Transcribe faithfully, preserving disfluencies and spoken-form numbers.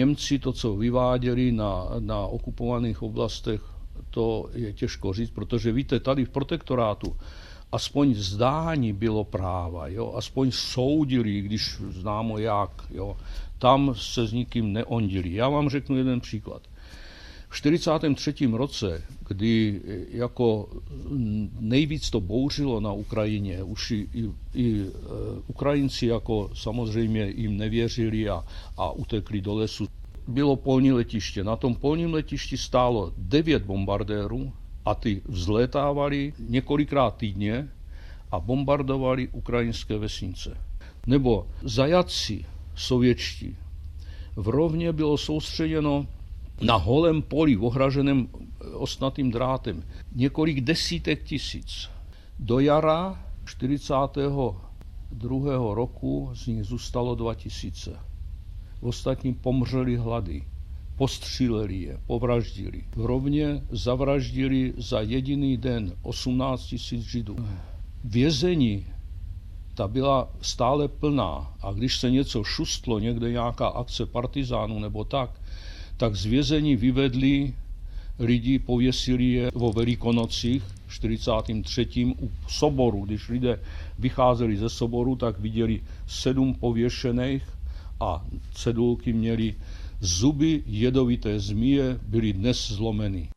Němci to, co vyváděli na, na okupovaných oblastech, to je těžko říct, protože víte, tady v protektorátu aspoň zdání bylo práva, jo? Aspoň soudili, když známo jak, jo? Tam se s nikým neondili. Já vám řeknu jeden příklad. V čtyřicátém třetím roce, kdy jako nejvíc to bouřilo na Ukrajině, už i, i, i Ukrajinci jako samozřejmě jim nevěřili a, a utekli do lesu, bylo polní letiště. Na tom polním letišti stálo devět bombardérů a ty vzlétávali několikrát týdně a bombardovali ukrajinské vesnice. Nebo zajatci sovětští. V Rovně bylo soustředěno na holém poli, ohraženém ostnatým drátem, několik desítek tisíc. Do jara čtyřicátého druhého roku z nich zůstalo dva tisíce. Ostatní pomřeli hlady, postříleli je, povraždili. V Rovně zavraždili za jediný den osmnáct tisíc Židů. Vězení ta byla stále plná a když se něco šustlo, někde nějaká akce partizánů nebo tak, tak z vězení vyvedli lidi, pověsili je o Velikonocích v čtyřicátém třetím u soboru. Když lidé vycházeli ze soboru, tak viděli sedm pověšených a cedulky měli: zuby jedovité zmije byly dnes zlomeny.